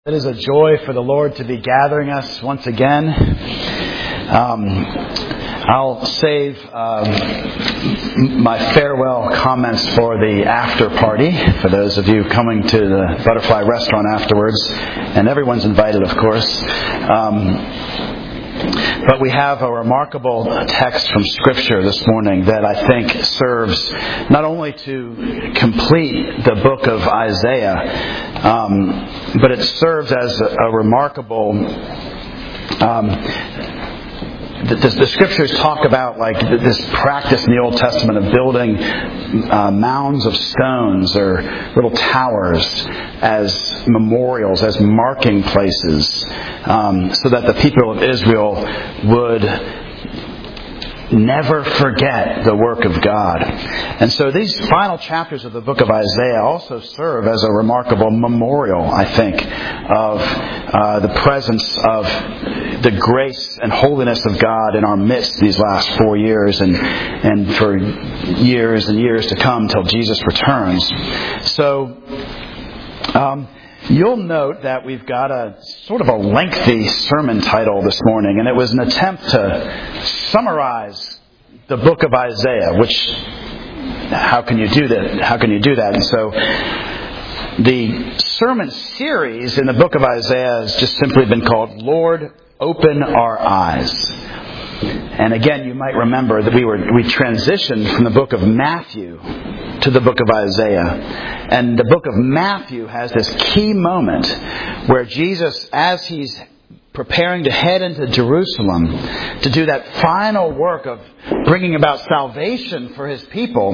It is a joy for the Lord to be gathering us once again. I'll save my farewell comments for the after party, for those of you coming to the Butterfly Restaurant afterwards. And everyone's invited, of course. But we have a remarkable text from Scripture this morning that I think serves not only to complete the book of Isaiah, but it serves as a remarkable... The Scriptures talk about like this practice in the Old Testament of building mounds of stones or little towers as memorials, as marking places, so that the people of Israel would never forget the work of God. And so these final chapters of the book of Isaiah also serve as a remarkable memorial, I think, of the presence of the grace and holiness of God in our midst these last 4 years and for years and years to come till Jesus returns. So you'll note that we've got a sort of a lengthy sermon title this morning, and it was an attempt to summarize the book of Isaiah, which, how can you do that? How can you do that? And so the sermon series in the book of Isaiah has just simply been called Lord, Open Our Eyes. And again, you might remember that we transitioned from the book of Matthew to the book of Isaiah. And the book of Matthew has this key moment where Jesus, as he's preparing to head into Jerusalem to do that final work of bringing about salvation for his people,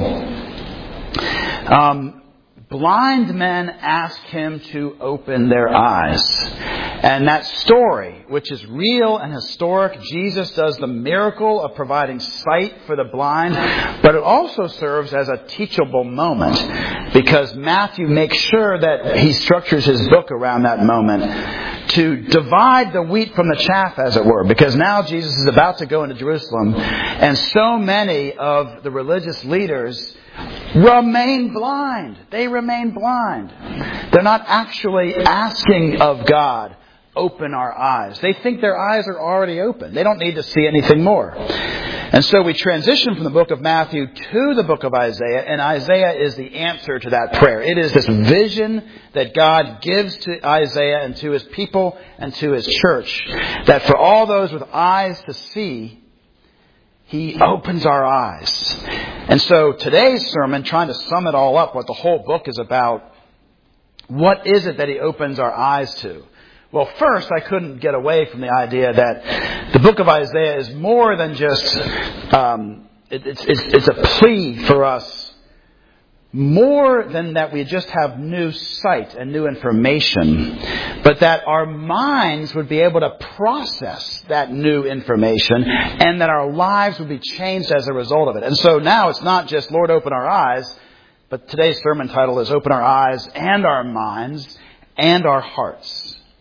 blind men ask him to open their eyes. And that story, which is real and historic, Jesus does the miracle of providing sight for the blind, but it also serves as a teachable moment because Matthew makes sure that he structures his book around that moment to divide the wheat from the chaff, as it were, because now Jesus is about to go into Jerusalem, and so many of the religious leaders remain blind. They remain blind. They're not actually asking of God, open our eyes. They think their eyes are already open. They don't need to see anything more. And so we transition from the book of Matthew to the book of Isaiah, and Isaiah is the answer to that prayer. It is this vision that God gives to Isaiah and to his people and to his church, that for all those with eyes to see, he opens our eyes. And so today's sermon, trying to sum it all up, what the whole book is about, what is it that he opens our eyes to? Well, first, I couldn't get away from the idea that the book of Isaiah is more than just, it's a plea for us, more than that we just have new sight and new information, but that our minds would be able to process that new information and that our lives would be changed as a result of it. And so now it's not just, Lord, open our eyes, but today's sermon title is Open Our Eyes and Our Minds and Our Hearts.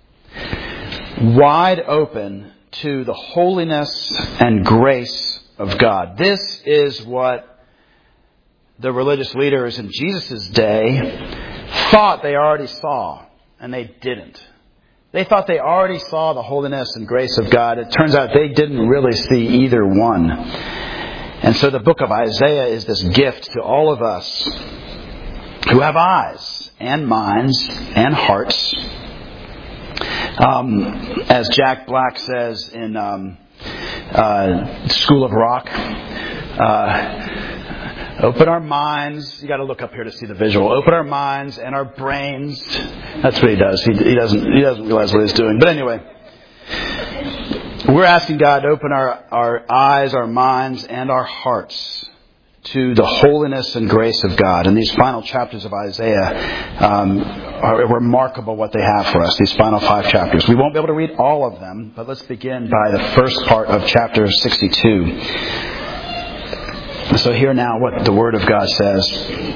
Wide open to the holiness and grace of God. This is what the religious leaders in Jesus' day thought they already saw, and they didn't. They thought they already saw the holiness and grace of God. It turns out they didn't really see either one. And so the book of Isaiah is this gift to all of us who have eyes and minds and hearts. As Jack Black says in School of Rock, open our minds. You got to look up here to see the visual. Open our minds and our brains. That's what he does. He doesn't realize what he's doing. But anyway, we're asking God to open our eyes, our minds, and our hearts to the holiness and grace of God. And these final chapters of Isaiah are remarkable what they have for us, these final 5 chapters. We won't be able to read all of them, but let's begin by the first part of chapter 62. So hear now what the Word of God says.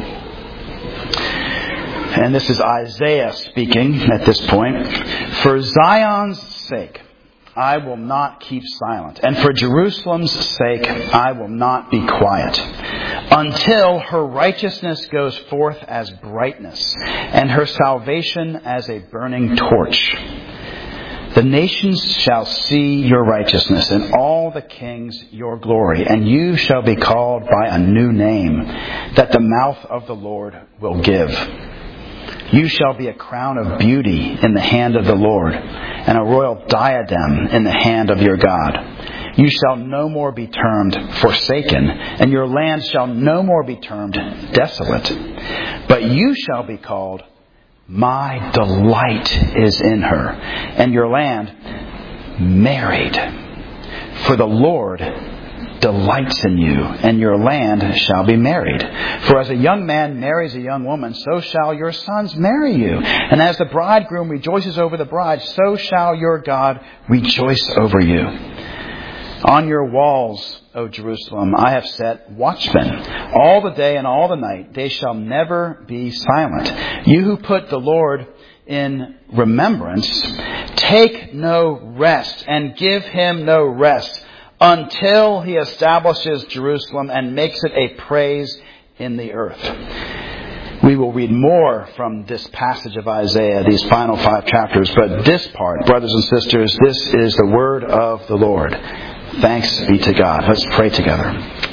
And this is Isaiah speaking at this point. For Zion's sake, I will not keep silent. And for Jerusalem's sake, I will not be quiet. until her righteousness goes forth as brightness, and her salvation as a burning torch. The nations shall see your righteousness, and all the kings your glory, and you shall be called by a new name that the mouth of the Lord will give. You shall be a crown of beauty in the hand of the Lord, and a royal diadem in the hand of your God. You shall no more be termed forsaken, and your land shall no more be termed desolate. But you shall be called, my delight is in her, and your land married. For the Lord delights in you, and your land shall be married. For as a young man marries a young woman, so shall your sons marry you. And as the bridegroom rejoices over the bride, so shall your God rejoice over you. On your walls, O Jerusalem, I have set watchmen all the day and all the night. They shall never be silent. You who put the Lord in remembrance, take no rest and give him no rest until he establishes Jerusalem and makes it a praise in the earth. We will read more from this passage of Isaiah, these final 5 chapters, but this part, brothers and sisters, this is the word of the Lord. Thanks be to God. Let's pray together.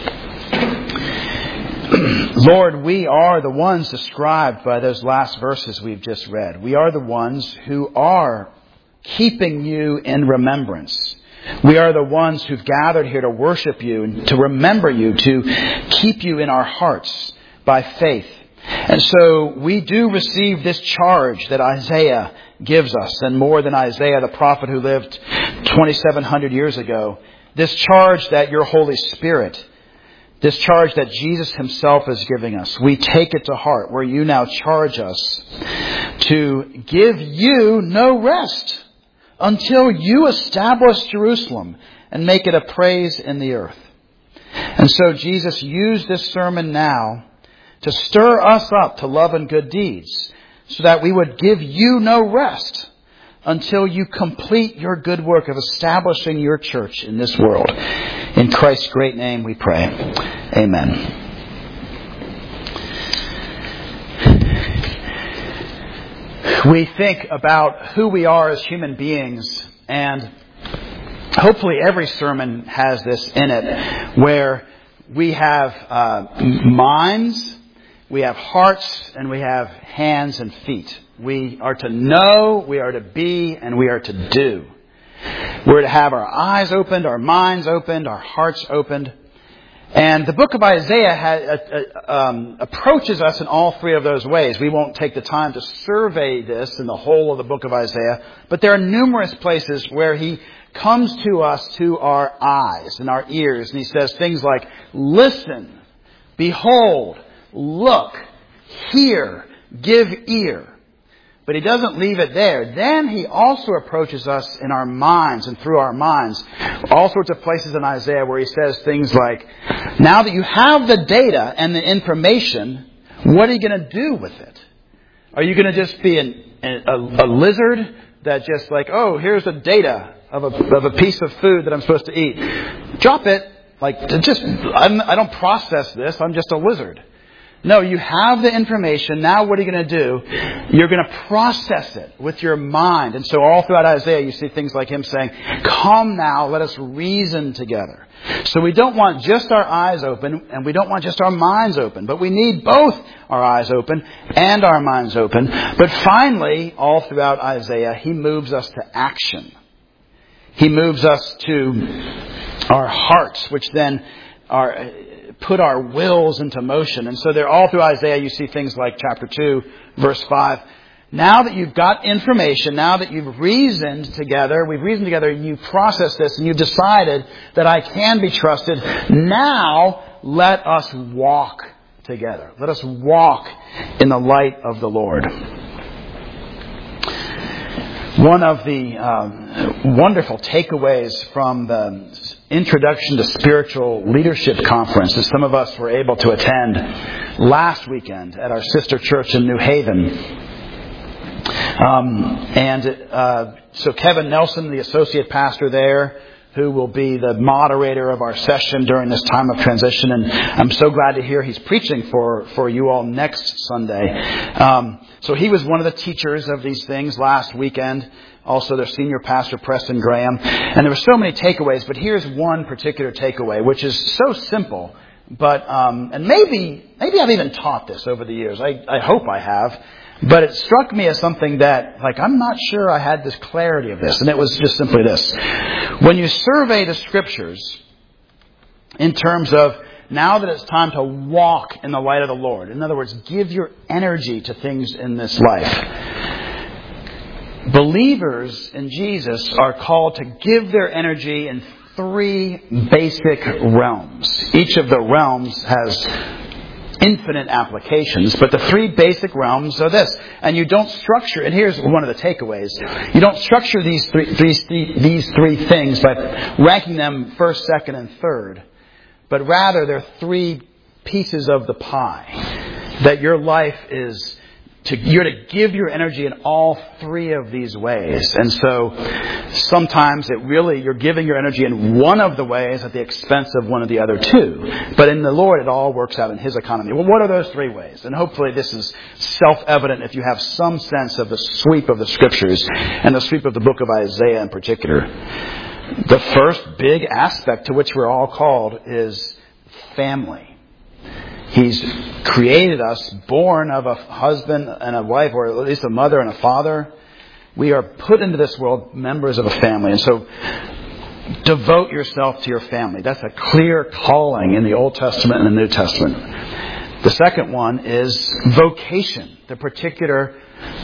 Lord, we are the ones described by those last verses we've just read. We are the ones who are keeping you in remembrance. We are the ones who've gathered here to worship you and to remember you, to keep you in our hearts by faith. And so we do receive this charge that Isaiah gives us, and more than Isaiah, the prophet who lived 2,700 years ago. This charge that your Holy Spirit, this charge that Jesus himself is giving us, we take it to heart, where you now charge us to give you no rest until you establish Jerusalem and make it a praise in the earth. And so Jesus used this sermon now to stir us up to love and good deeds, so that we would give you no rest until you complete your good work of establishing your church in this world. In Christ's great name we pray. Amen. We think about who we are as human beings, and hopefully every sermon has this in it, where we have minds, we have hearts, and we have hands and feet. We are to know, we are to be, and we are to do. We're to have our eyes opened, our minds opened, our hearts opened. And the book of Isaiah approaches us in all 3 of those ways. We won't take the time to survey this in the whole of the book of Isaiah, but there are numerous places where he comes to us to our eyes and our ears, and he says things like, listen, behold, look, hear, give ear. But he doesn't leave it there. Then he also approaches us in our minds and through our minds. All sorts of places in Isaiah where he says things like, now that you have the data and the information, what are you going to do with it? Are you going to just be a lizard that just like, oh, here's the data of a piece of food that I'm supposed to eat. Drop it. I don't process this. I'm just a lizard. No, you have the information. Now what are you going to do? You're going to process it with your mind. And so all throughout Isaiah, you see things like him saying, come now, let us reason together. So we don't want just our eyes open, and we don't want just our minds open, but we need both our eyes open and our minds open. But finally, all throughout Isaiah, he moves us to action. He moves us to our hearts, which then put our wills into motion. And so they're all through Isaiah. You see things like chapter 2, verse 5. Now that you've got information, now that you've reasoned together, and you processed this and you've decided that I can be trusted, now let us walk together. Let us walk in the light of the Lord. One of the wonderful takeaways from the Introduction to Spiritual Leadership Conference that some of us were able to attend last weekend at our sister church in New Haven. So Kevin Nelson, the associate pastor there, who will be the moderator of our session during this time of transition. And I'm so glad to hear he's preaching for you all next Sunday. So he was one of the teachers of these things last weekend. Also, their senior pastor, Preston Graham. And there were so many takeaways, but here's one particular takeaway, which is so simple. But, and maybe I've even taught this over the years. I hope I have. But it struck me as something that, I'm not sure I had this clarity of this. And it was just simply this. When you survey the Scriptures, in terms of now that it's time to walk in the light of the Lord, in other words, give your energy to things in this life, believers in Jesus are called to give their energy in 3 basic realms. Each of the realms has infinite applications, but the 3 basic realms are this. And you don't structure, and here's one of the takeaways, you don't structure these three things by ranking them first, second, and third, but rather they're 3 pieces of the pie. That your life is you're to give your energy in all 3 of these ways. And so sometimes you're giving your energy in one of the ways at the expense of one of the other 2. But in the Lord, it all works out in His economy. Well, what are those 3 ways? And hopefully this is self-evident if you have some sense of the sweep of the Scriptures and the sweep of the book of Isaiah in particular. The first big aspect to which we're all called is family. He's created us born of a husband and a wife, or at least a mother and a father. We are put into this world members of a family. And so devote yourself to your family. That's a clear calling in the Old Testament and the New Testament. The second one is vocation, the particular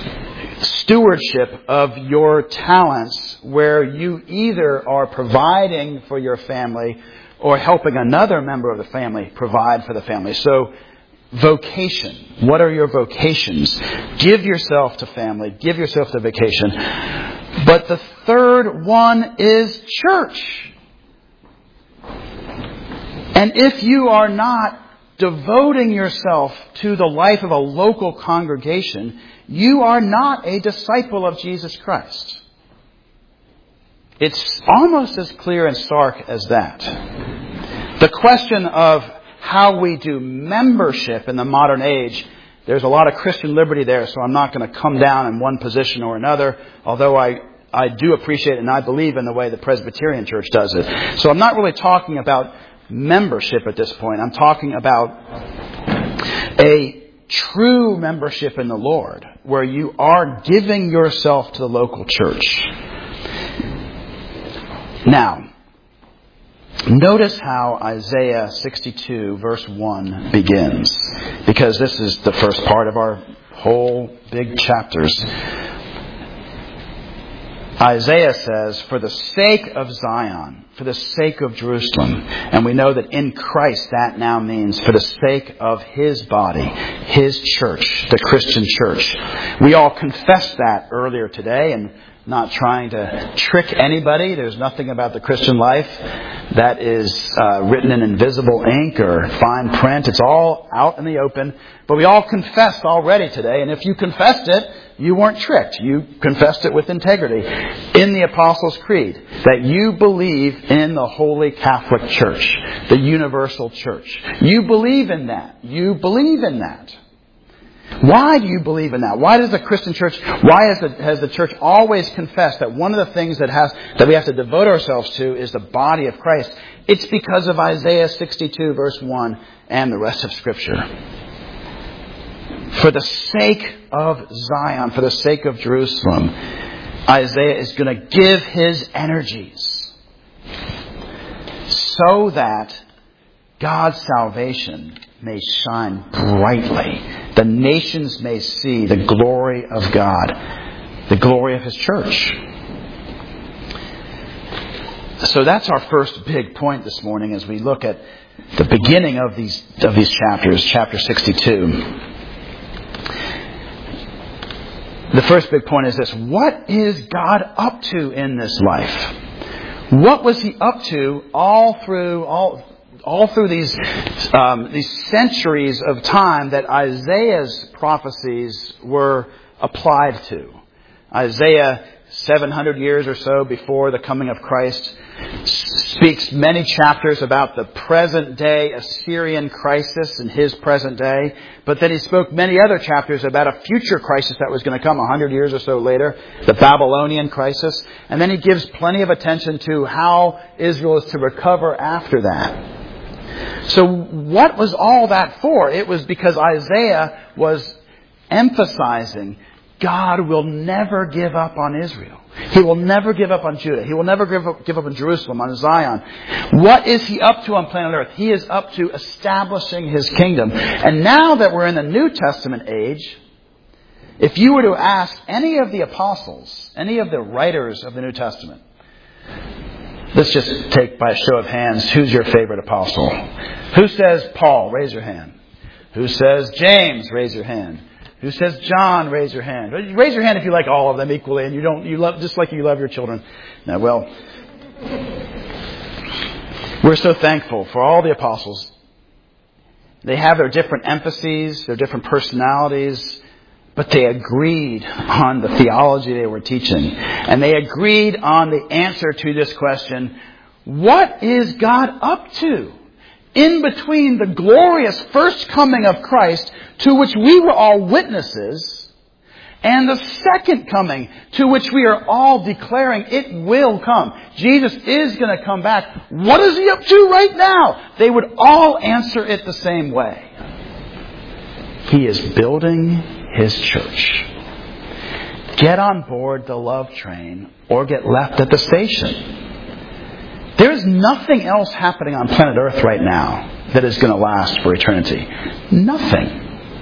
stewardship of your talents, where you either are providing for your family or helping another member of the family provide for the family. So, vocation. What are your vocations? Give yourself to family. Give yourself to vocation. But the third one is church. And if you are not devoting yourself to the life of a local congregation, you are not a disciple of Jesus Christ. It's almost as clear and stark as that. The question of how we do membership in the modern age, there's a lot of Christian liberty there, so I'm not going to come down in one position or another, although I do appreciate and I believe in the way the Presbyterian Church does it. So I'm not really talking about membership at this point. I'm talking about a true membership in the Lord, where you are giving yourself to the local church. Now, notice how Isaiah 62 verse 1 begins, because this is the first part of our whole big chapters. Isaiah says, for the sake of Zion, for the sake of Jerusalem, and we know that in Christ that now means for the sake of His body, His church, the Christian church. We all confessed that earlier today, and not trying to trick anybody. There's nothing about the Christian life that is written in invisible ink or fine print. It's all out in the open. But we all confessed already today. And if you confessed it, you weren't tricked. You confessed it with integrity in the Apostles' Creed, that you believe in the Holy Catholic Church, the universal church. You believe in that. You believe in that. Why do you believe in that? Why does the Christian church, has the church always confessed that one of the things that we have to devote ourselves to is the body of Christ? It's because of Isaiah 62 verse 1 and the rest of Scripture. For the sake of Zion, for the sake of Jerusalem, Isaiah is going to give his energies so that God's salvation may shine brightly. The nations may see the glory of God, the glory of His church. So that's our first big point this morning as we look at the beginning of these chapters, chapter 62. The first big point is this: what is God up to in this life? What was He up to all through these centuries of time that Isaiah's prophecies were applied to? Isaiah 700 years or so before the coming of Christ, speaks many chapters about the present day Assyrian crisis in his present day. But then he spoke many other chapters about a future crisis that was going to come 100 years or so later, the Babylonian crisis. And then he gives plenty of attention to how Israel is to recover after that. So what was all that for? It was because Isaiah was emphasizing God will never give up on Israel. He will never give up on Judah. He will never give up on Jerusalem, on Zion. What is He up to on planet Earth? He is up to establishing His kingdom. And now that we're in the New Testament age, if you were to ask any of the apostles, any of the writers of the New Testament, let's just take by a show of hands, who's your favorite apostle? Who says Paul? Raise your hand. Who says James? Raise your hand. Who says John? Raise your hand. Raise your hand if you like all of them equally and you love just like you love your children. Now, well, we're so thankful for all the apostles. They have their different emphases, their different personalities, but they agreed on the theology they were teaching. And they agreed on the answer to this question, what is God up to? In between the glorious first coming of Christ, to which we were all witnesses, and the second coming, to which we are all declaring it will come. Jesus is going to come back. What is He up to right now? They would all answer it the same way. He is building His church. Get on board the love train or get left at the station. There's nothing else happening on planet Earth right now that is going to last for eternity. Nothing.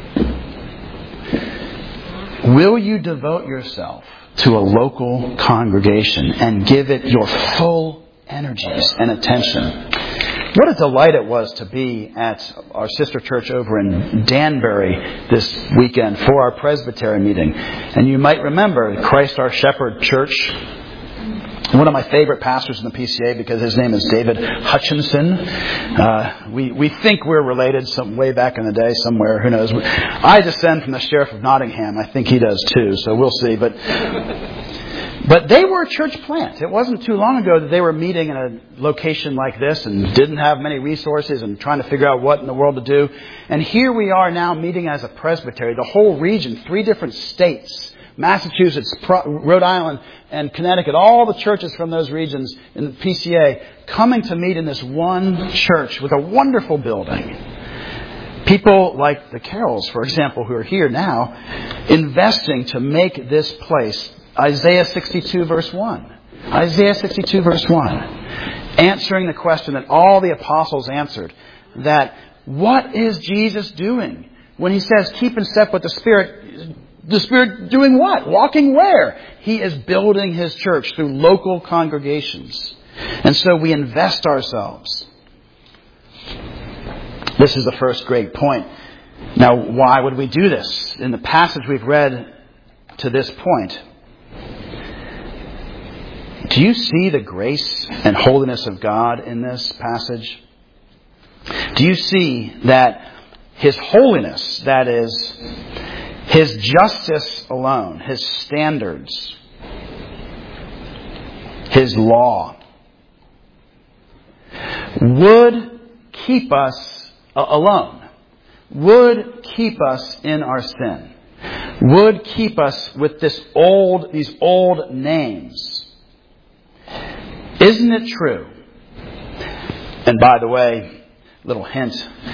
Will you devote yourself to a local congregation and give it your full energies and attention? What a delight it was to be at our sister church over in Danbury this weekend for our Presbytery meeting. And you might remember Christ Our Shepherd Church. One of my favorite pastors in the PCA because his name is David Hutchinson. We think we're related some way back in the day somewhere. Who knows? I descend from the Sheriff of Nottingham. I think he does too. So we'll see. But they were a church plant. It wasn't too long ago that they were meeting in a location like this and didn't have many resources and trying to figure out what in the world to do. And here we are now meeting as a presbytery. The whole region, 3 different states. Massachusetts, Rhode Island, and Connecticut, all the churches from those regions in the PCA coming to meet in this one church with a wonderful building. People like the Carrolls, for example, who are here now, investing to make this place. Isaiah 62 verse 1. Isaiah 62 verse 1. Answering the question that all the apostles answered, that what is Jesus doing? When He says, keep in step with the Spirit doing what? Walking where? He is building His church through local congregations. And so we invest ourselves. This is the first great point. Now, why would we do this? In the passage we've read to this point, do you see the grace and holiness of God in this passage? Do you see that His holiness, that is, His justice alone, His standards, His law, would keep us alone, would keep us in our sin, would keep us with these old names? Isn't it true? And by the way, little hint,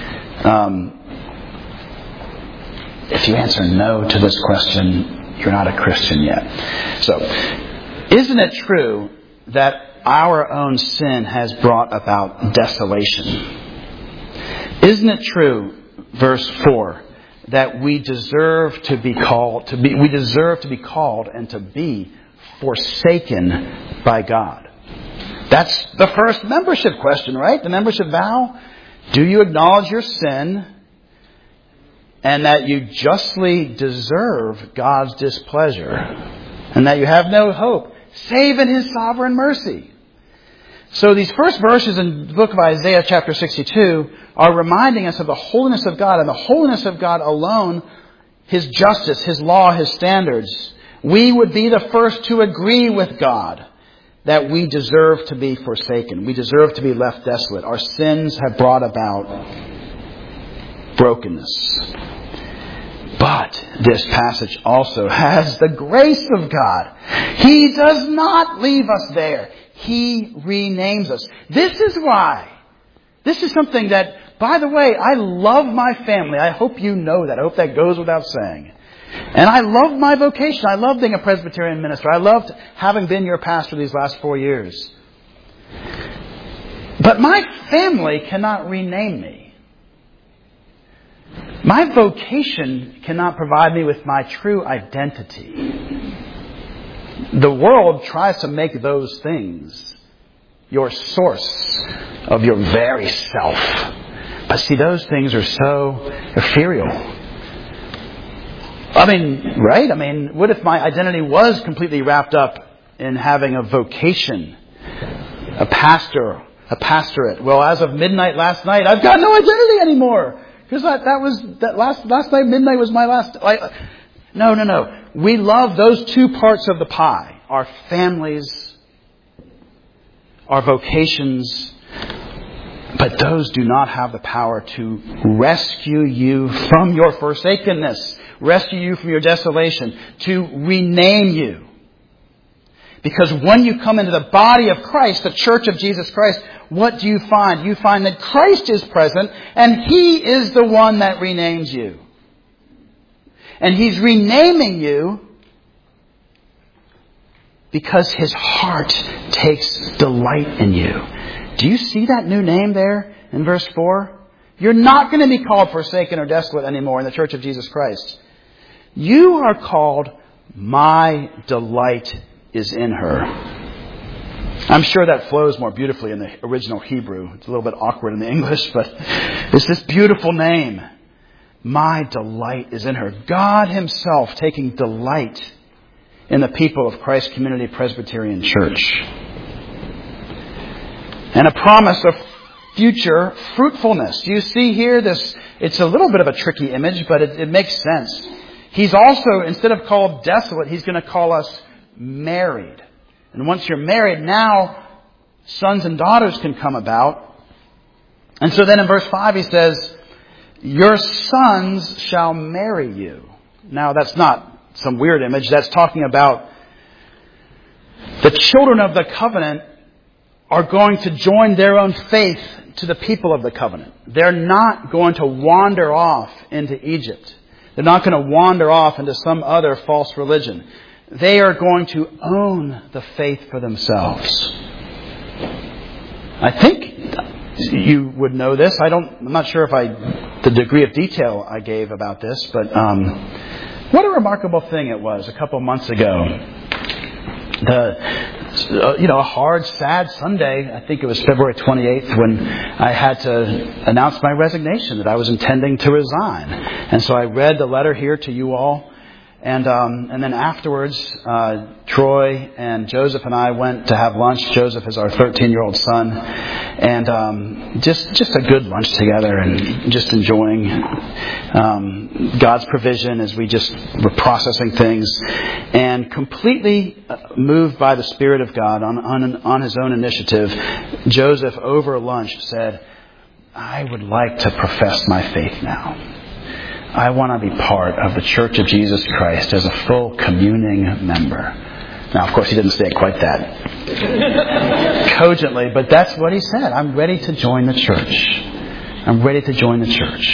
if you answer no to this question, you're not a Christian yet. So, isn't it true that our own sin has brought about desolation? Isn't it true, verse 4, that we deserve to be called and to be forsaken by God? That's the first membership question, right? The membership vow. Do you acknowledge your sin and that you justly deserve God's displeasure and that you have no hope save in His sovereign mercy? So these first verses in the book of Isaiah chapter 62 are reminding us of the holiness of God, and the holiness of God alone, His justice, His law, His standards, we would be the first to agree with God that we deserve to be forsaken. We deserve to be left desolate. Our sins have brought about brokenness. But this passage also has the grace of God. He does not leave us there. He renames us. This is why. This is something that, by the way, I love my family. I hope you know that. I hope that goes without saying. And I love my vocation. I love being a Presbyterian minister. I loved having been your pastor these last 4 years. But my family cannot rename me. My vocation cannot provide me with my true identity. The world tries to make those things your source of your very self. But see, those things are so ethereal. Right? What if my identity was completely wrapped up in having a vocation, a pastorate? Well, as of midnight last night, I've got no identity anymore. Because last night, midnight was my last. No. We love those two parts of the pie. Our families, our vocations. But those do not have the power to rescue you from your forsakenness. Rescue you from your desolation. To rename you. Because when you come into the body of Christ, the church of Jesus Christ, what do you find? You find that Christ is present and He is the one that renames you. And He's renaming you because His heart takes delight in you. Do you see that new name there in verse 4? You're not going to be called forsaken or desolate anymore in the church of Jesus Christ. You are called, my delight is in her. I'm sure that flows more beautifully in the original Hebrew. It's a little bit awkward in the English, but it's this beautiful name. My delight is in her. God Himself taking delight in the people of Christ Community Presbyterian Church. And a promise of future fruitfulness. You see here it's a little bit of a tricky image, but it makes sense. He's also, instead of called desolate, He's going to call us married. And once you're married, now sons and daughters can come about. And so then in verse 5 he says, your sons shall marry you. Now that's not some weird image. That's talking about the children of the covenant are going to join their own faith to the people of the covenant. They're not going to wander off into Egypt. They're not going to wander off into some other false religion. They are going to own the faith for themselves. I think you would know this. I'm not sure if the degree of detail I gave about this, but what a remarkable thing it was a couple months ago. A hard, sad Sunday, I think it was February 28th, when I had to announce my resignation, that I was intending to resign. And so I read the letter here to you all. And then afterwards, Troy and Joseph and I went to have lunch. Joseph is our 13-year-old son. And just a good lunch together and just enjoying God's provision as we just were processing things. And completely moved by the Spirit of God on his own initiative, Joseph over lunch said, I would like to profess my faith now. I want to be part of the Church of Jesus Christ as a full communing member. Now, of course, he didn't say it quite that cogently, but that's what he said. I'm ready to join the church. I'm ready to join the church.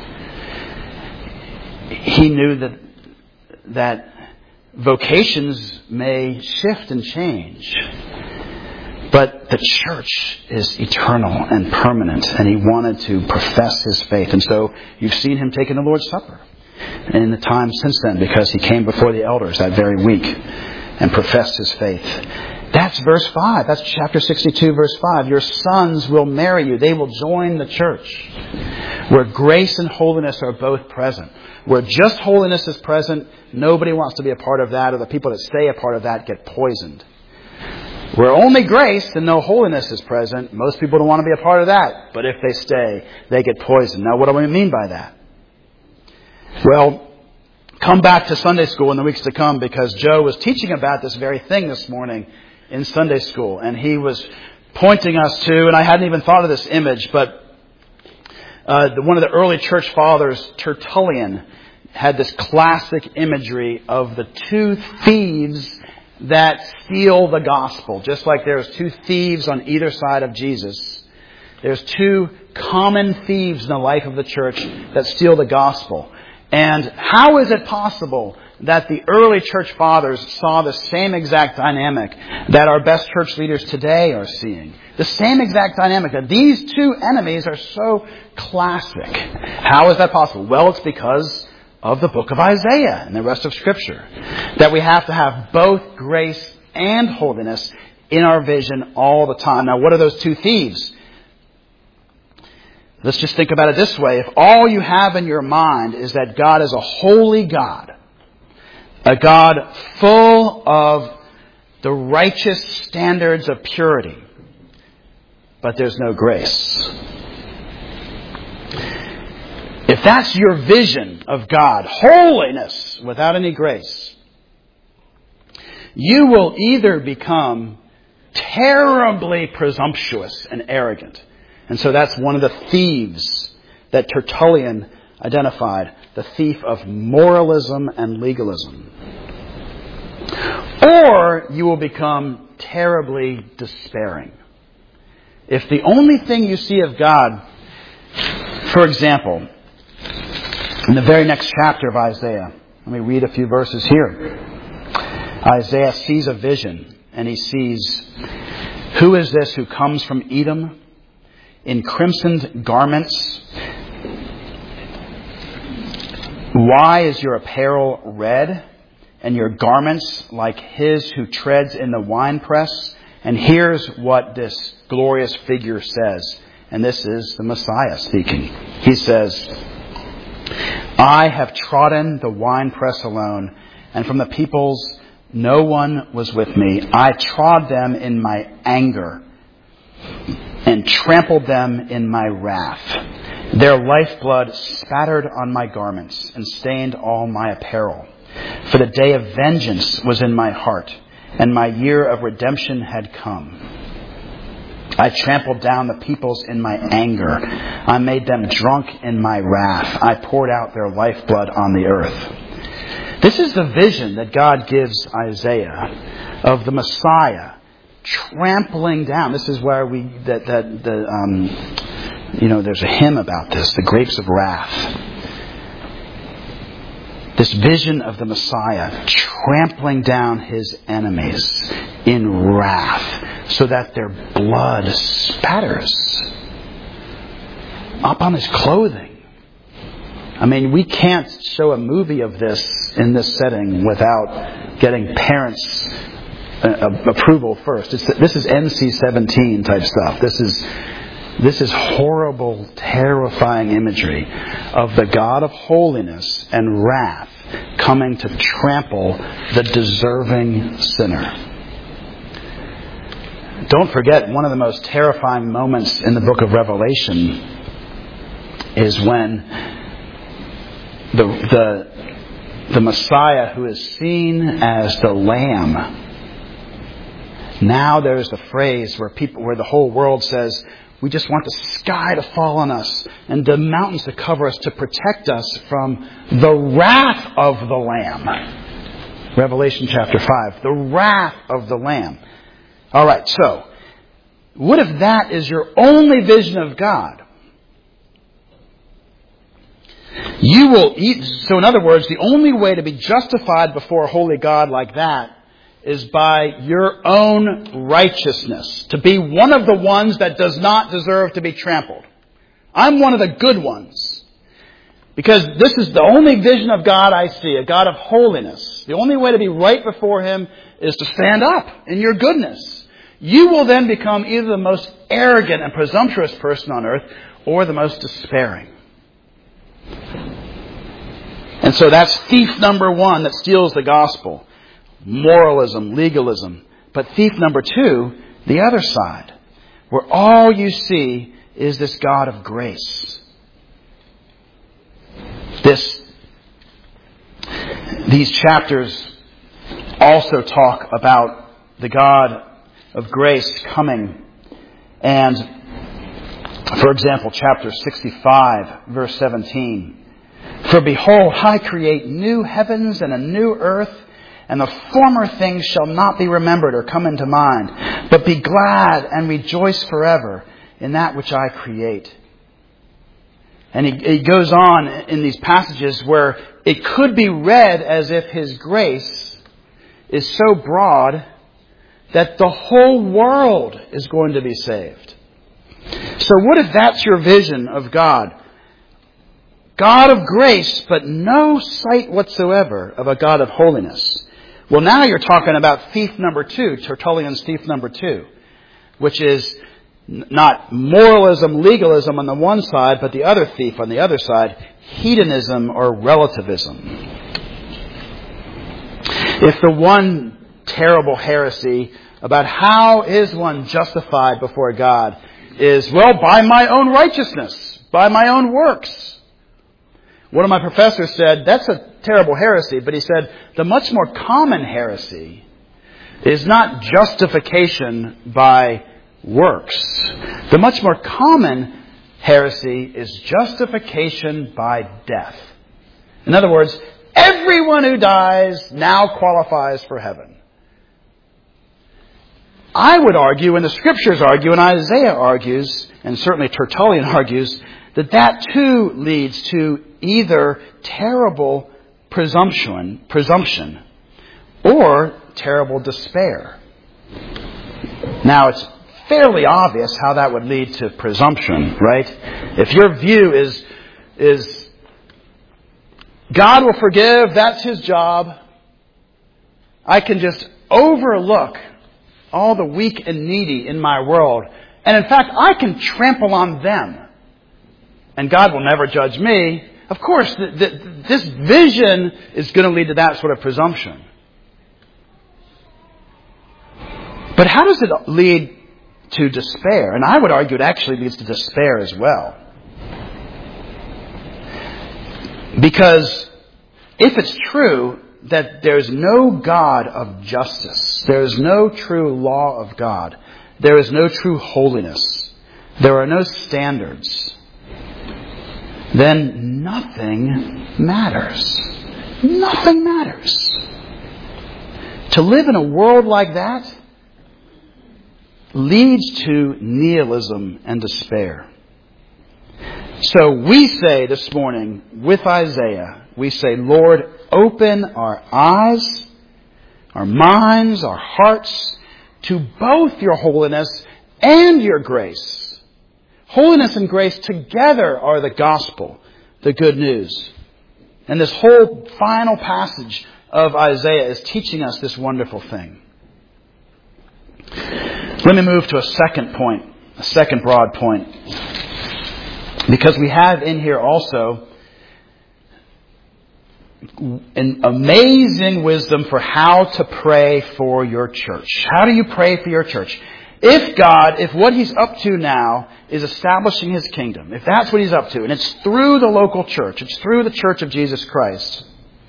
He knew that vocations may shift and change, but the church is eternal and permanent, and he wanted to profess his faith. And so you've seen him taking the Lord's Supper in the time since then, because he came before the elders that very week and professed his faith. That's verse 5. That's chapter 62, verse 5. Your sons will marry you. They will join the church, where grace and holiness are both present. Where just holiness is present, nobody wants to be a part of that, or the people that stay a part of that get poisoned. Where only grace and no holiness is present, most people don't want to be a part of that. But if they stay, they get poisoned. Now, what do we mean by that? Well, a come back to Sunday school in the weeks to come, because Joe was teaching about this very thing this morning in Sunday school. And he was pointing us to, and I hadn't even thought of this image, but one of the early church fathers, Tertullian, had this classic imagery of the two thieves that steal the gospel. Just like there's two thieves on either side of Jesus, there's two common thieves in the life of the church that steal the gospel. And how is it possible that the early church fathers saw the same exact dynamic that our best church leaders today are seeing? The same exact dynamic, that these two enemies are so classic. How is that possible? Well, it's because of the book of Isaiah and the rest of Scripture, that we have to have both grace and holiness in our vision all the time. Now, what are those two thieves? Let's just think about it this way. If all you have in your mind is that God is a holy God, a God full of the righteous standards of purity, but there's no grace. If that's your vision of God, holiness without any grace, you will either become terribly presumptuous and arrogant. And so that's one of the thieves that Tertullian identified, the thief of moralism and legalism. Or you will become terribly despairing. If the only thing you see of God, for example, in the very next chapter of Isaiah, let me read a few verses here. Isaiah sees a vision, and he sees, who is this who comes from Edom in crimsoned garments? Why is your apparel red and your garments like his who treads in the winepress? And here's what this glorious figure says. And this is the Messiah speaking. He says, I have trodden the winepress alone, and from the peoples no one was with me. I trod them in my anger and trampled them in my wrath. Their lifeblood spattered on my garments and stained all my apparel. For the day of vengeance was in my heart, and my year of redemption had come. I trampled down the peoples in my anger. I made them drunk in my wrath. I poured out their lifeblood on the earth. This is the vision that God gives Isaiah of the Messiah trampling down. This is where there's a hymn about this, the grapes of wrath. This vision of the Messiah trampling down his enemies in wrath so that their blood spatters up on his clothing. I mean, we can't show a movie of this in this setting without getting parents' approval first. This is NC-17 type stuff. This is horrible, terrifying imagery of the God of holiness and wrath coming to trample the deserving sinner. Don't forget, one of the most terrifying moments in the book of Revelation is when the Messiah, who is seen as the Lamb, now there's the phrase where the whole world says, we just want the sky to fall on us and the mountains to cover us to protect us from the wrath of the Lamb. Revelation chapter 5. The wrath of the Lamb. All right, so what if that is your only vision of God? You will eat. So in other words, the only way to be justified before a holy God like that is by your own righteousness. To be one of the ones that does not deserve to be trampled. I'm one of the good ones. Because this is the only vision of God I see, a God of holiness. The only way to be right before Him is to stand up in your goodness. You will then become either the most arrogant and presumptuous person on earth or the most despairing. And so that's thief number one that steals the gospel. Moralism, legalism. But thief number two, the other side, where all you see is this God of grace. This These chapters also talk about the God of grace coming. And, for example, chapter 65, verse 17. For behold, I create new heavens and a new earth, and the former things shall not be remembered or come into mind. But be glad and rejoice forever in that which I create. And he goes on in these passages where it could be read as if His grace is so broad that the whole world is going to be saved. So what if that's your vision of God? God of grace, but no sight whatsoever of a God of holiness. Well, now you're talking about thief number 2, Tertullian's thief number 2, which is not moralism, legalism on the one side, but the other thief on the other side, hedonism or relativism. If the one terrible heresy about how is one justified before God is, well, by my own righteousness, by my own works. One of my professors said, that's a terrible heresy, but he said, the much more common heresy is not justification by works. The much more common heresy is justification by death. In other words, everyone who dies now qualifies for heaven. I would argue, and the Scriptures argue, and Isaiah argues, and certainly Tertullian argues, that too leads to either terrible presumption, or terrible despair. Now, it's fairly obvious how that would lead to presumption, right? If your view is God will forgive, that's His job, I can just overlook all the weak and needy in my world, and in fact, I can trample on them, and God will never judge me. Of course, this vision is going to lead to that sort of presumption. But how does it lead to despair? And I would argue it actually leads to despair as well. Because if it's true that there's no God of justice, there is no true law of God, there is no true holiness, there are no standards, then nothing matters. Nothing matters. To live in a world like that leads to nihilism and despair. So we say this morning with Isaiah, we say, Lord, open our eyes, our minds, our hearts to both your holiness and your grace. Holiness and grace together are the gospel, the good news. And this whole final passage of Isaiah is teaching us this wonderful thing. Let me move to a second point, a second broad point. Because we have in here also an amazing wisdom for how to pray for your church. How do you pray for your church? If what He's up to now is establishing His kingdom, if that's what He's up to, and it's through the local church, it's through the Church of Jesus Christ,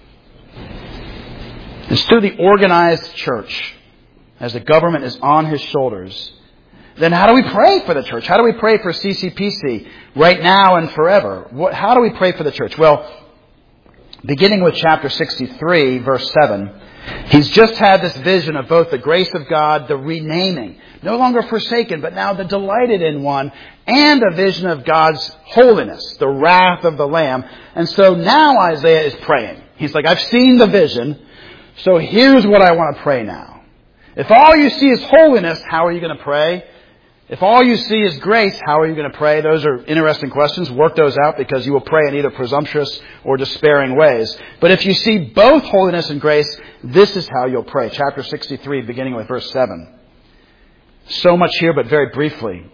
it's through the organized church, as the government is on His shoulders, then how do we pray for the church? How do we pray for CCPC right now and forever? How do we pray for the church? Well, beginning with chapter 63, verse 7, he's just had this vision of both the grace of God, the renaming, no longer forsaken, but now the delighted in one, and a vision of God's holiness, the wrath of the Lamb. And so now Isaiah is praying. He's like, I've seen the vision, so here's what I want to pray now. If all you see is holiness, how are you going to pray? If all you see is grace, how are you going to pray? Those are interesting questions. Work those out, because you will pray in either presumptuous or despairing ways. But if you see both holiness and grace, this is how you'll pray. Chapter 63, beginning with verse 7. So much here, but very briefly.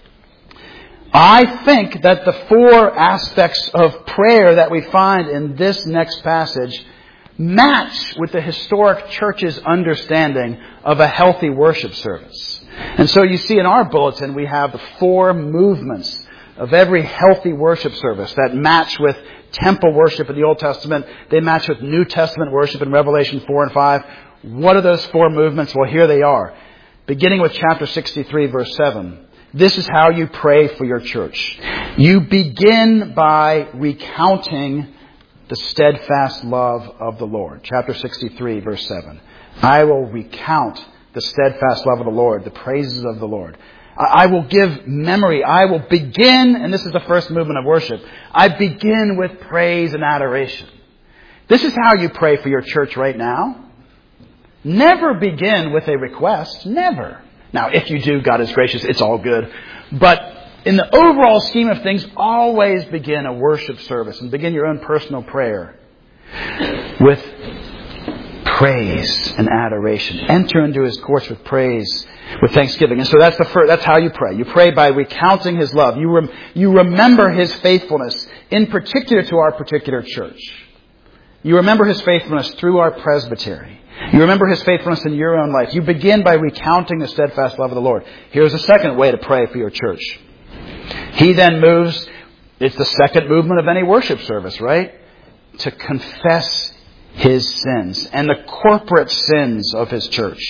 I think that the four aspects of prayer that we find in this next passage match with the historic church's understanding of a healthy worship service. And so you see in our bulletin we have the four movements of every healthy worship service that match with temple worship in the Old Testament. They match with New Testament worship in Revelation 4 and 5. What are those four movements? Well, here they are. Beginning with chapter 63, verse 7. This is how you pray for your church. You begin by recounting the steadfast love of the Lord. Chapter 63, verse 7. I will recount the steadfast love of the Lord, the praises of the Lord. I will give memory. I will begin, and this is the first movement of worship, I begin with praise and adoration. This is how you pray for your church right now. Never begin with a request. Never. Now, if you do, God is gracious. It's all good. But in the overall scheme of things, always begin a worship service and begin your own personal prayer with praise and adoration. Enter into His courts with praise, with thanksgiving. And so that's how you pray. You pray by recounting His love. You remember His faithfulness, in particular to our particular church. You remember His faithfulness through our presbytery. You remember His faithfulness in your own life. You begin by recounting the steadfast love of the Lord. Here's the second way to pray for your church. He then moves, it's the second movement of any worship service, right? To confess His sins and the corporate sins of His church.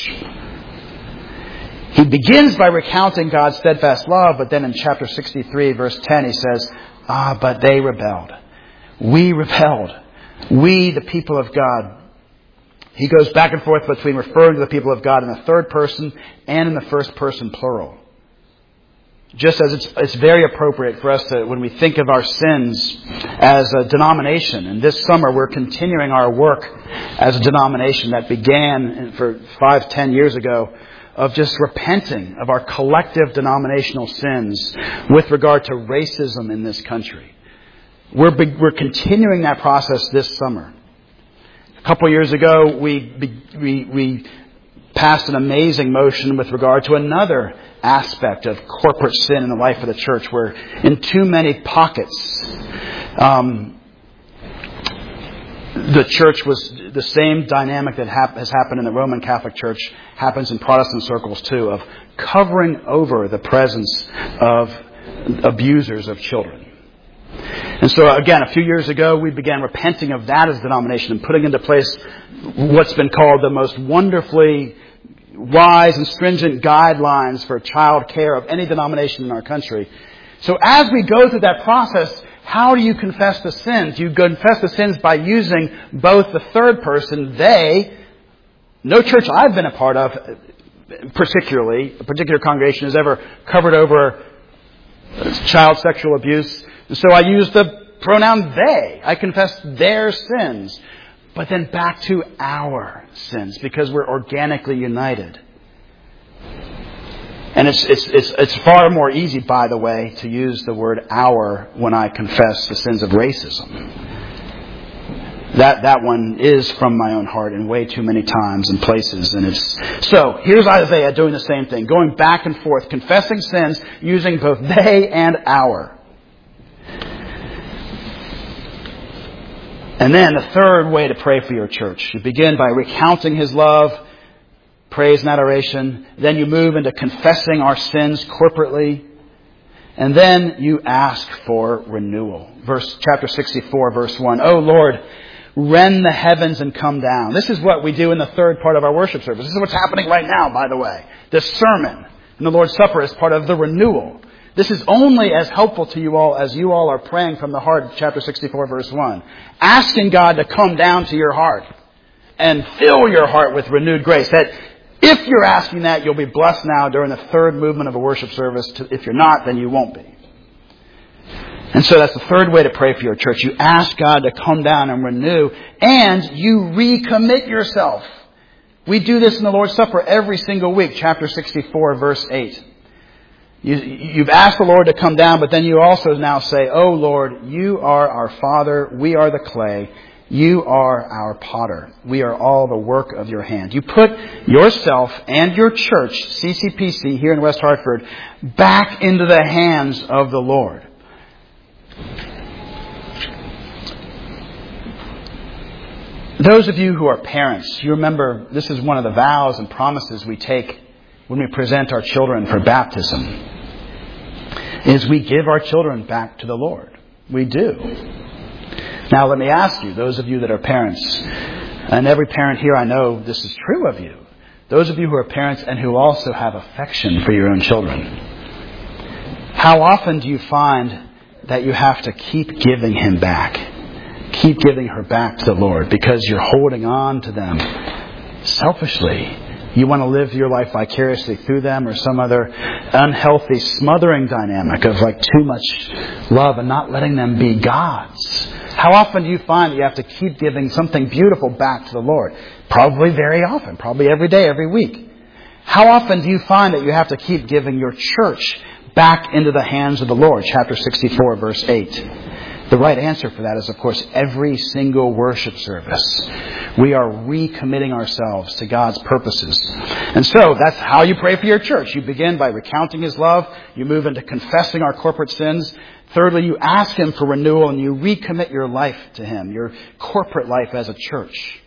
He begins by recounting God's steadfast love, but then in chapter 63, verse 10, he says, but they rebelled. We rebelled. We, the people of God. He goes back and forth between referring to the people of God in the third person and in the first person plural. Just as it's very appropriate for us to, when we think of our sins as a denomination, and this summer we're continuing our work as a denomination that began for 5-10 years ago, of just repenting of our collective denominational sins with regard to racism in this country. We're continuing that process this summer. A couple years ago, we passed an amazing motion with regard to another aspect of corporate sin in the life of the church, where in too many pockets, the church was the same dynamic that has happened in the Roman Catholic Church, happens in Protestant circles too, of covering over the presence of abusers of children. And so again, a few years ago, we began repenting of that as a denomination and putting into place what's been called the most wonderfully wise and stringent guidelines for child care of any denomination in our country. So as we go through that process, how do you confess the sins? You confess the sins by using both the third person, they. No church I've been a part of, particularly, a particular congregation has ever covered over child sexual abuse. So I use the pronoun they. I confess their sins. But then back to our sins, because we're organically united. And it's far more easy, by the way, to use the word our when I confess the sins of racism. That one is from my own heart in way too many times and places. So here's Isaiah doing the same thing, going back and forth, confessing sins using both they and our. And then the third way to pray for your church. You begin by recounting His love, praise and adoration. Then you move into confessing our sins corporately. And then you ask for renewal. Chapter 64, verse 1. Oh Lord, rend the heavens and come down. This is what we do in the third part of our worship service. This is what's happening right now, by the way. This sermon and the Lord's Supper is part of the renewal. This is only as helpful to you all as you all are praying from the heart, chapter 64, verse 1. Asking God to come down to your heart and fill your heart with renewed grace. That if you're asking that, you'll be blessed now during the third movement of a worship service. If you're not, then you won't be. And so that's the third way to pray for your church. You ask God to come down and renew, and you recommit yourself. We do this in the Lord's Supper every single week, chapter 64, verse 8. You've asked the Lord to come down, but then you also now say, oh Lord, you are our Father, we are the clay, you are our potter. We are all the work of your hand. You put yourself and your church, CCPC, here in West Hartford, back into the hands of the Lord. Those of you who are parents, you remember this is one of the vows and promises we take when we present our children for baptism. is we give our children back to the Lord. We do. Now let me ask you, those of you that are parents, and every parent here I know this is true of you, those of you who are parents and who also have affection for your own children, how often do you find that you have to keep giving him back? Keep giving her back to the Lord because you're holding on to them selfishly. You want to live your life vicariously through them, or some other unhealthy smothering dynamic of like too much love and not letting them be God's. How often do you find that you have to keep giving something beautiful back to the Lord? Probably very often. Probably every day, every week. How often do you find that you have to keep giving your church back into the hands of the Lord? Chapter 64, verse 8. The right answer for that is, of course, every single worship service. We are recommitting ourselves to God's purposes. And so that's how you pray for your church. You begin by recounting His love. You move into confessing our corporate sins. Thirdly, you ask Him for renewal and you recommit your life to Him, your corporate life as a church.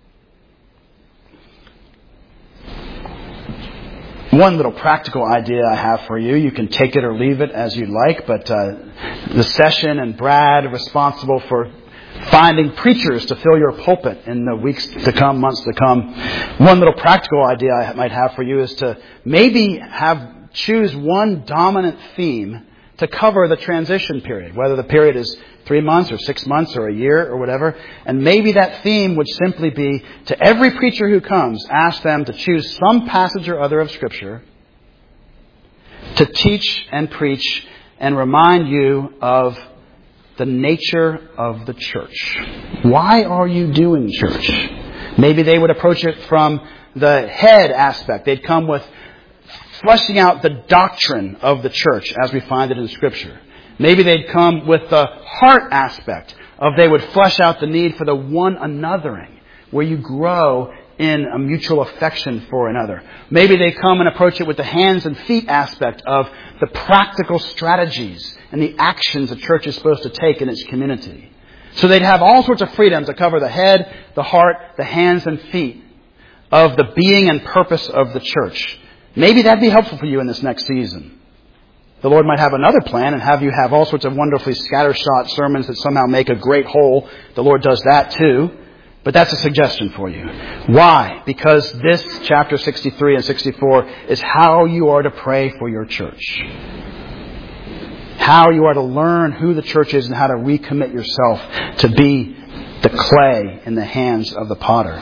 One little practical idea I have for you. You can take it or leave it as you like, but the session and Brad are responsible for finding preachers to fill your pulpit in the weeks to come, months to come. One little practical idea I might have for you is to maybe choose one dominant theme to cover the transition period, whether the period is 3 months or 6 months or a year or whatever. And maybe that theme would simply be, to every preacher who comes, ask them to choose some passage or other of Scripture to teach and preach and remind you of the nature of the church. Why are you doing church? Maybe they would approach it from the head aspect. They'd come with fleshing out the doctrine of the church as we find it in Scripture. Maybe they'd come with the heart aspect of they would flesh out the need for the one anothering, where you grow in a mutual affection for another. Maybe they come and approach it with the hands and feet aspect of the practical strategies and the actions the church is supposed to take in its community. So they'd have all sorts of freedom to cover the head, the heart, the hands and feet of the being and purpose of the church. Maybe that'd be helpful for you in this next season. The Lord might have another plan and have you have all sorts of wonderfully scattershot sermons that somehow make a great whole. The Lord does that too. But that's a suggestion for you. Why? Because this chapter 63 and 64 is how you are to pray for your church. How you are to learn who the church is and how to recommit yourself to be the clay in the hands of the potter.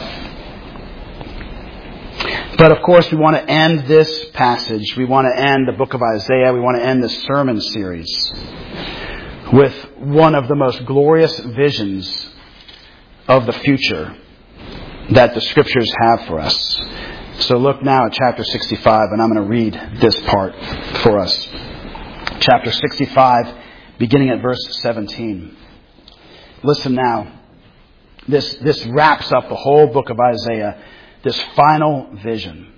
But of course, we want to end this passage. We want to end the book of Isaiah. We want to end this sermon series with one of the most glorious visions of the future that the Scriptures have for us. So look now at chapter 65, and I'm going to read this part for us. Chapter 65, beginning at verse 17. Listen now. This wraps up the whole book of Isaiah. This final vision.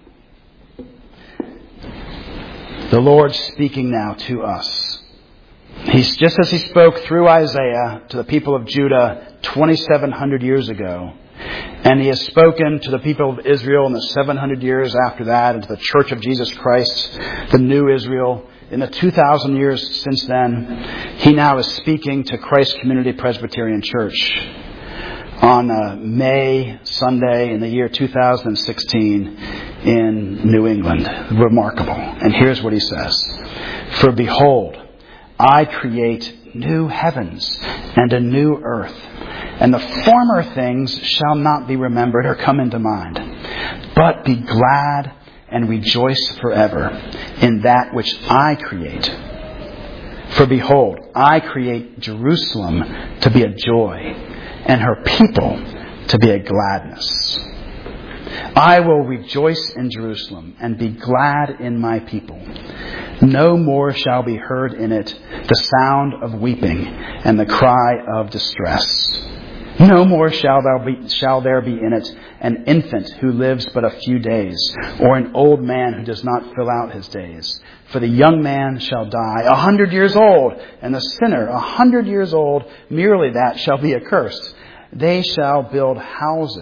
The Lord speaking now to us. He's just as He spoke through Isaiah to the people of Judah 2,700 years ago. And He has spoken to the people of Israel in the 700 years after that, and to the Church of Jesus Christ, the new Israel. In the 2,000 years since then, He now is speaking to Christ Community Presbyterian Church on May Sunday in the year 2016 in New England. Remarkable. And here's what He says. For behold, I create new heavens and a new earth, and the former things shall not be remembered or come into mind. But be glad and rejoice forever in that which I create. For behold, I create Jerusalem to be a joy, and her people to be a gladness. I will rejoice in Jerusalem and be glad in my people. No more shall be heard in it the sound of weeping and the cry of distress. No more shall there be in it an infant who lives but a few days, or an old man who does not fill out his days. For the young man shall die 100 years old, and the sinner 100 years old, merely that shall be accursed. They shall build houses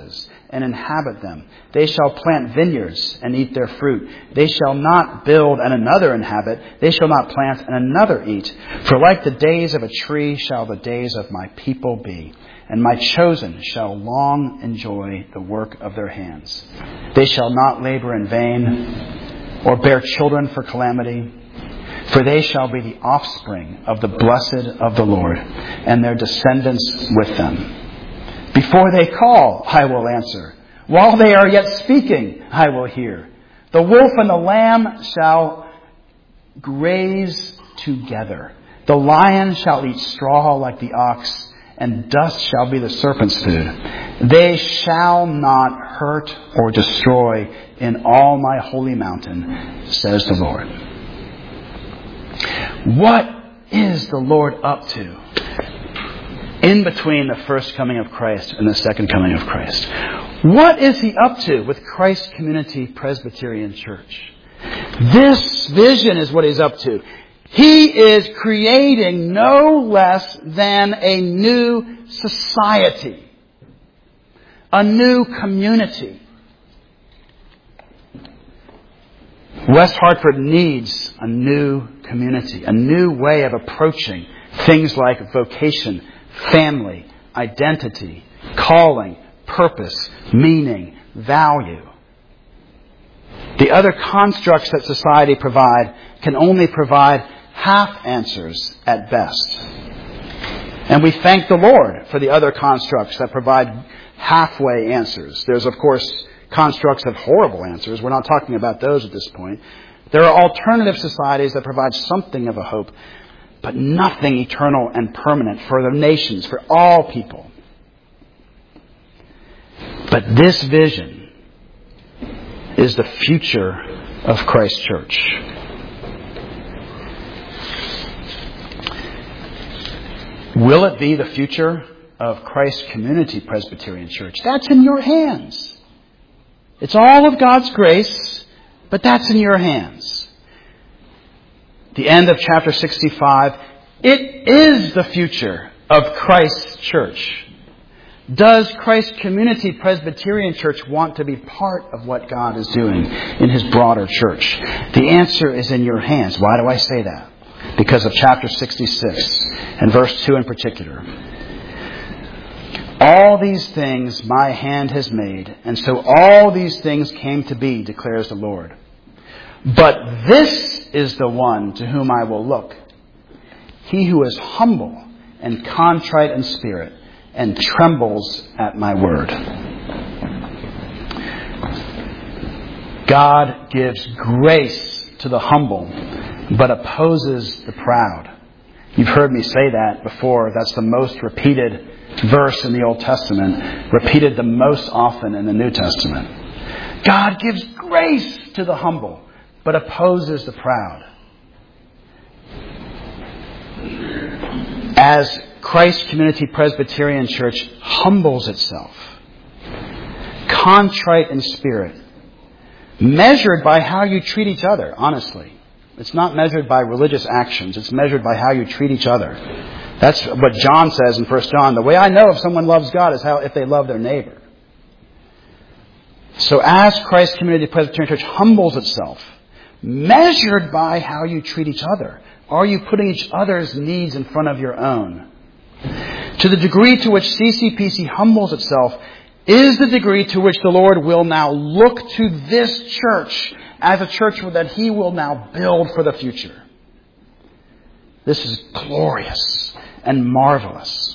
and inhabit them. They shall plant vineyards and eat their fruit. They shall not build and another inhabit. They shall not plant and another eat. For like the days of a tree shall the days of my people be. And my chosen shall long enjoy the work of their hands. They shall not labor in vain or bear children for calamity. For they shall be the offspring of the blessed of the Lord, and their descendants with them. Before they call, I will answer. While they are yet speaking, I will hear. The wolf and the lamb shall graze together. The lion shall eat straw like the ox, and dust shall be the serpent's food. They shall not hurt or destroy in all my holy mountain, says the Lord. What is the Lord up to in between the first coming of Christ and the second coming of Christ? What is He up to with Christ Community Presbyterian Church? This vision is what He's up to. He is creating no less than a new society, a new community. West Hartford needs a new community, a new way of approaching things like vocation, family, identity, calling, purpose, meaning, value. The other constructs that society provide can only provide half answers at best. And we thank the Lord for the other constructs that provide halfway answers. There's, of course, constructs of horrible answers. We're not talking about those at this point. There are alternative societies that provide something of a hope, but nothing eternal and permanent for the nations, for all people. But this vision is the future of Christ Church. Will it be the future of Christ Community Presbyterian Church? That's in your hands. It's all of God's grace, but that's in your hands. The end of chapter 65, it is the future of Christ's church. Does Christ Community Presbyterian Church want to be part of what God is doing in His broader church? The answer is in your hands. Why do I say that? Because of chapter 66 and verse 2 in particular. All these things my hand has made, and so all these things came to be, declares the Lord. But this is the one to whom I will look. He who is humble and contrite in spirit and trembles at my word. God gives grace to the humble, but opposes the proud. You've heard me say that before. That's the most repeated verse in the Old Testament, repeated the most often in the New Testament. God gives grace to the humble, but opposes the proud. As Christ Community Presbyterian Church humbles itself, contrite in spirit, measured by how you treat each other, honestly. It's not measured by religious actions. It's measured by how you treat each other. That's what John says in 1 John. The way I know if someone loves God is if they love their neighbor. So as Christ Community Presbyterian Church humbles itself, measured by how you treat each other, are you putting each other's needs in front of your own? To the degree to which CCPC humbles itself is the degree to which the Lord will now look to this church as a church that He will now build for the future. This is glorious and marvelous.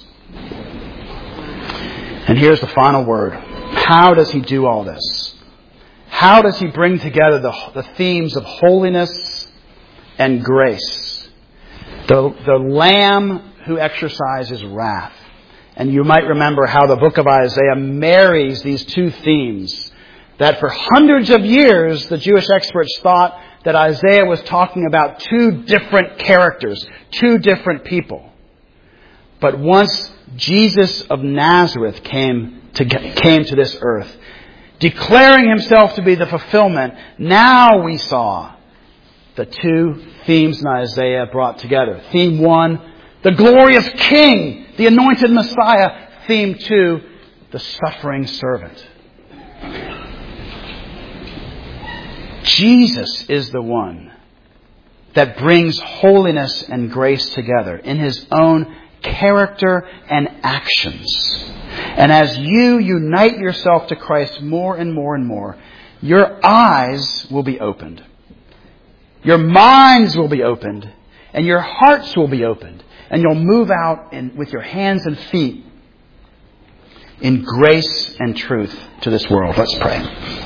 And here's the final word. How does He do all this? How does He bring together the themes of holiness and grace? The Lamb who exercises wrath. And you might remember how the book of Isaiah marries these two themes. That for hundreds of years, the Jewish experts thought that Isaiah was talking about two different characters, two different people. But once Jesus of Nazareth came to this earth, declaring Himself to be the fulfillment, now we saw the two themes in Isaiah brought together. Theme 1, the glorious King, the anointed Messiah. Theme 2, the suffering servant Jesus is the one that brings holiness and grace together in His own character and actions. And as you unite yourself to Christ more and more and more, your eyes will be opened. Your minds will be opened. And your hearts will be opened. And you'll move out with your hands and feet in grace and truth to this world. Let's pray.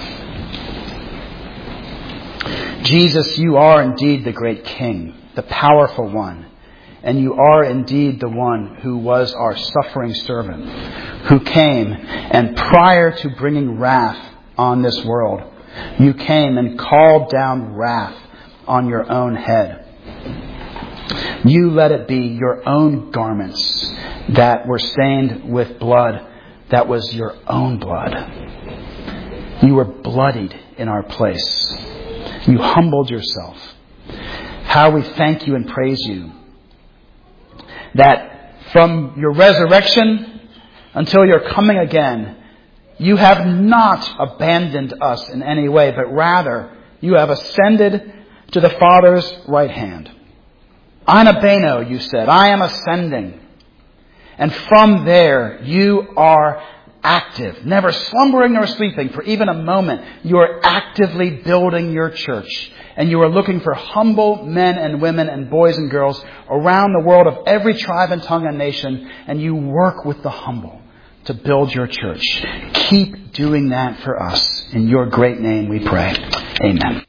Jesus, you are indeed the great King, the powerful one. And you are indeed the one who was our suffering servant, who came and prior to bringing wrath on this world, you came and called down wrath on your own head. You let it be your own garments that were stained with blood that was your own blood. You were bloodied in our place. You humbled yourself. How we thank you and praise you that from your resurrection until your coming again, you have not abandoned us in any way, but rather you have ascended to the Father's right hand. Ana beno, you said, I am ascending. And from there, you are active, never slumbering nor sleeping for even a moment. You are actively building your church. And you are looking for humble men and women and boys and girls around the world of every tribe and tongue and nation. And you work with the humble to build your church. Keep doing that for us. In your great name we pray. Amen.